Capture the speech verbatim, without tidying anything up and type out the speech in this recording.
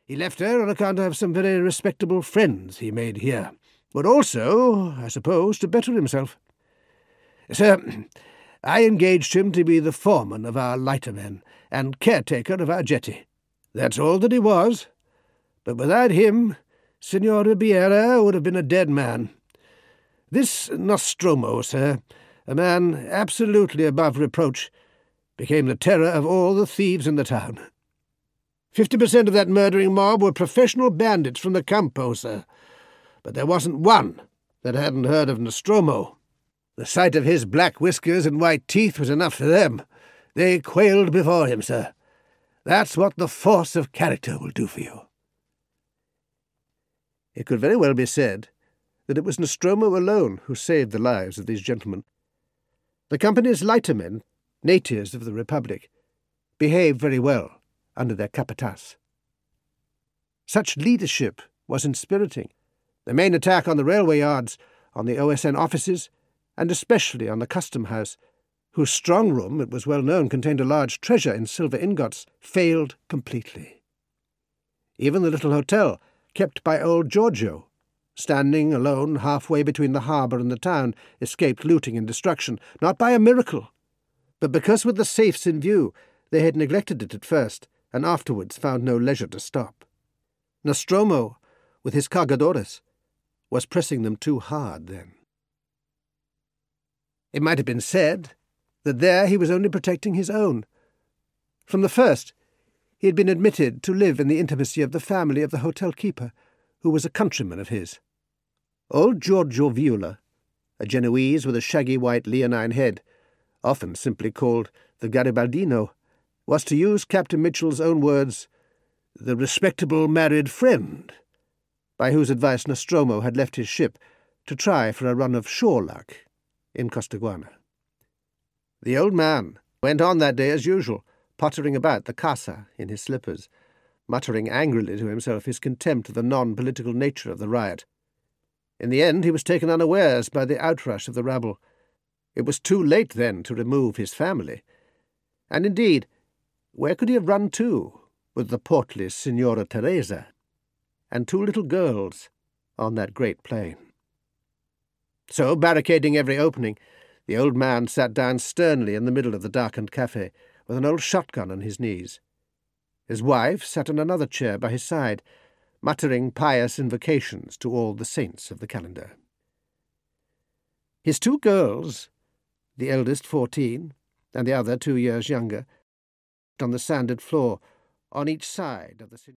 He left her on account of some very respectable friends he made here, but also, I suppose, to better himself. Sir, I engaged him to be the foreman of our lightermen and caretaker of our jetty. That's all that he was. But without him, Signor Ribiera would have been a dead man. This Nostromo, sir, a man absolutely above reproach, became the terror of all the thieves in the town. Fifty percent of that murdering mob were professional bandits from the Campo, sir, but there wasn't one that hadn't heard of Nostromo. The sight of his black whiskers and white teeth was enough for them. They quailed before him, sir. That's what the force of character will do for you. It could very well be said that it was Nostromo alone who saved the lives of these gentlemen. The company's lightermen, natives of the Republic, behaved very well under their capitas. Such leadership was inspiriting. The main attack on the railway yards, on the O S N offices, and especially on the custom house, whose strong room, it was well known, contained a large treasure in silver ingots, failed completely. Even the little hotel, kept by old Giorgio, standing alone halfway between the harbour and the town, escaped looting and destruction, not by a miracle, but because with the safes in view they had neglected it at first, and afterwards found no leisure to stop. Nostromo, with his cargadores, was pressing them too hard then. It might have been said that there he was only protecting his own. From the first, he had been admitted to live in the intimacy of the family of the hotel keeper, who was a countryman of his. Old Giorgio Viola, a Genoese with a shaggy white leonine head, often simply called the Garibaldino, was, to use Captain Mitchell's own words, the respectable married friend, by whose advice Nostromo had left his ship to try for a run of shore luck in Costaguana. The old man went on that day as usual, pottering about the casa in his slippers, muttering angrily to himself his contempt of the non-political nature of the riot. In the end he was taken unawares by the outrush of the rabble. It was too late then to remove his family. And indeed, where could he have run to with the portly Signora Teresa and two little girls on that great plain? So, barricading every opening, the old man sat down sternly in the middle of the darkened cafe, with an old shotgun on his knees. His wife sat on another chair by his side, muttering pious invocations to all the saints of the calendar. His two girls, the eldest fourteen, and the other two years younger, on the sanded floor on each side of the